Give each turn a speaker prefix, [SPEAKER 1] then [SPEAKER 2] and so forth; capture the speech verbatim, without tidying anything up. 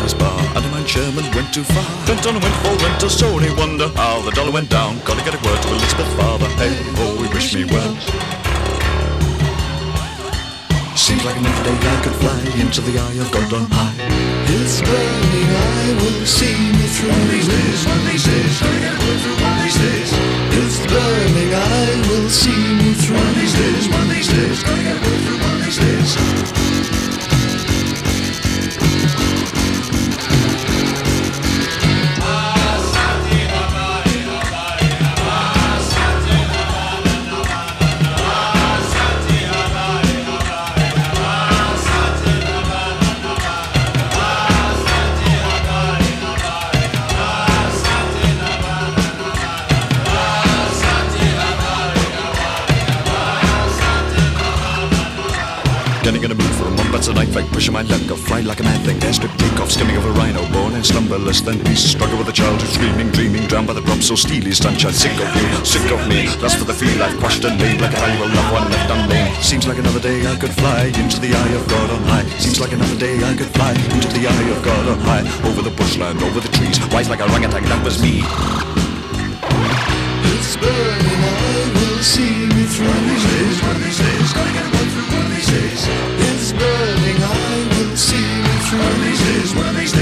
[SPEAKER 1] this bar. And a man Sherman went too far. Went on and went for rent, so only wonder how the dollar went down. Gotta get a word to Elizabeth's father. Hey, oh, we wish me well. Seems like another day I could fly into the eye of God on high.
[SPEAKER 2] His burning eye will see me through.
[SPEAKER 1] One of these days, one of these days, gotta get a word through one of these days.
[SPEAKER 2] His burning eye will see me through.
[SPEAKER 1] One of these days, one of these days, gotta get a word through one of these days. Getting in a mood for a Mombat's a night fight, pushing my luck, I'll fly like a mad thing. Airstrip takeoff, skimming of a rhino, born and slumberless. Then beast struggle with a child who's screaming, dreaming, drowned by the drop so steely. Sunshine, sick of you, sick of me. Lust for the feel I've quashed and laid like a valuable loved one left unnamed. Seems like another day I could fly into the eye of God on high. Seems like another day I could fly into the eye of God on high. Over the bushland, over the trees, wise like a orangutan, that was me.
[SPEAKER 2] His burning eye will see me through.
[SPEAKER 1] One of these days, one of these days, gotta get a word through one of these days.
[SPEAKER 2] His burning eye will see me through.
[SPEAKER 1] One of these days, one of these days.